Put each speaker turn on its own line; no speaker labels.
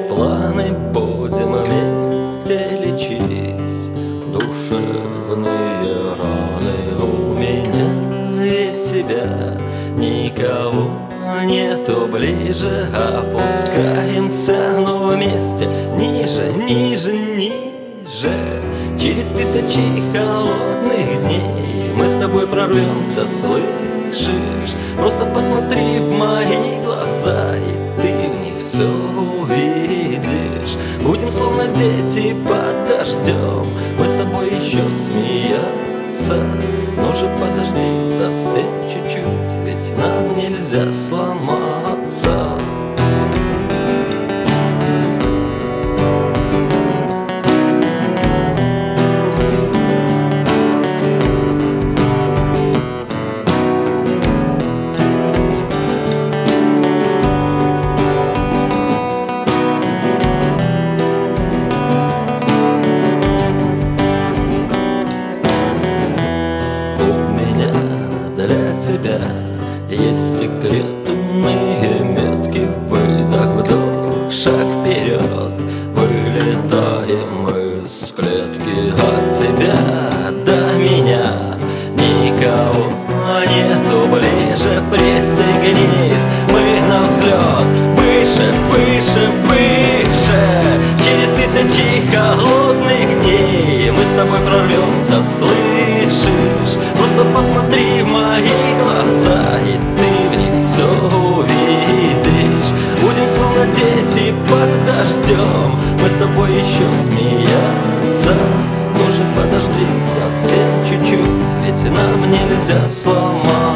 планы будем вместе лечить душевные раны. У меня ведь тебя никого нету ближе. Опускаемся, но вместе ниже, ниже, ниже. Через тысячи холодных дней мы с тобой прорвемся, слышишь? Просто посмотри в мои глаза, и ты в них все увидишь. Будем словно дети под дождем, мы с тобой еще смеяться. Но же подожди совсем чуть-чуть, ведь нам нельзя сломаться. Для тебя есть секретные метки. Выдох, вдох, шаг вперед. Вылетаем из клетки. От тебя до меня никого нету ближе. Пристегнись, мы на взлет. Выше, выше, выше. Через тысячи холодных дней мы с тобой прорвемся, слышишь? Просто посмотри в мои глаза, и ты в них все увидишь. Будем словно дети под дождем, мы с тобой еще смеяться. Тоже подожди совсем чуть-чуть, ведь нам нельзя сломаться.